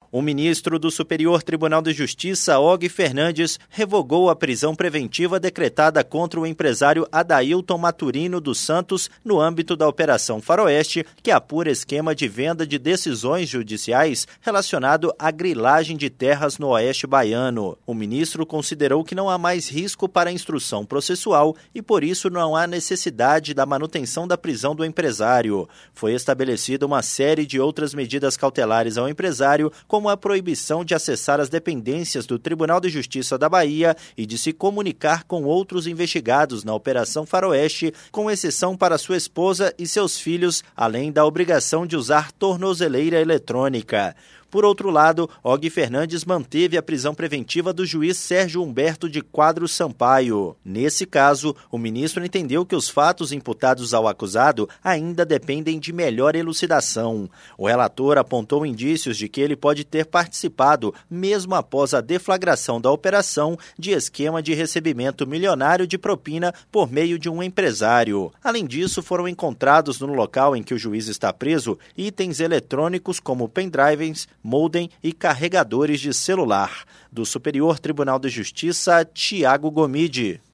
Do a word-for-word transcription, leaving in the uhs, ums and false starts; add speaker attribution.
Speaker 1: O ministro do Superior Tribunal de Justiça, Og Fernandes, revogou a prisão preventiva decretada contra o empresário Adailton Maturino dos Santos no âmbito da Operação Faroeste, que apura esquema de venda de decisões judiciais relacionado à grilagem de terras no oeste baiano. O ministro considerou que não há mais risco para a instrução processual e, por isso, não há necessidade da manutenção da prisão do empresário. Foi estabelecida uma série de outras medidas cautelares ao empresário, como a proibição de acessar as dependências do Tribunal de Justiça da Bahia e de se comunicar com outros investigados na Operação Faroeste, com exceção para sua esposa e seus filhos, além da obrigação de usar tornozeleira eletrônica. Por outro lado, Og Fernandes manteve a prisão preventiva do juiz Sérgio Humberto de Quadros Sampaio. Nesse caso, o ministro entendeu que os fatos imputados ao acusado ainda dependem de melhor elucidação. O relator apontou indícios de que ele pode ter participado, mesmo após a deflagração da operação, de esquema de recebimento milionário de propina por meio de um empresário. Além disso, foram encontrados no local em que o juiz está preso itens eletrônicos como pendrives, modem e carregadores de celular. Do Superior Tribunal de Justiça, Tiago Gomide.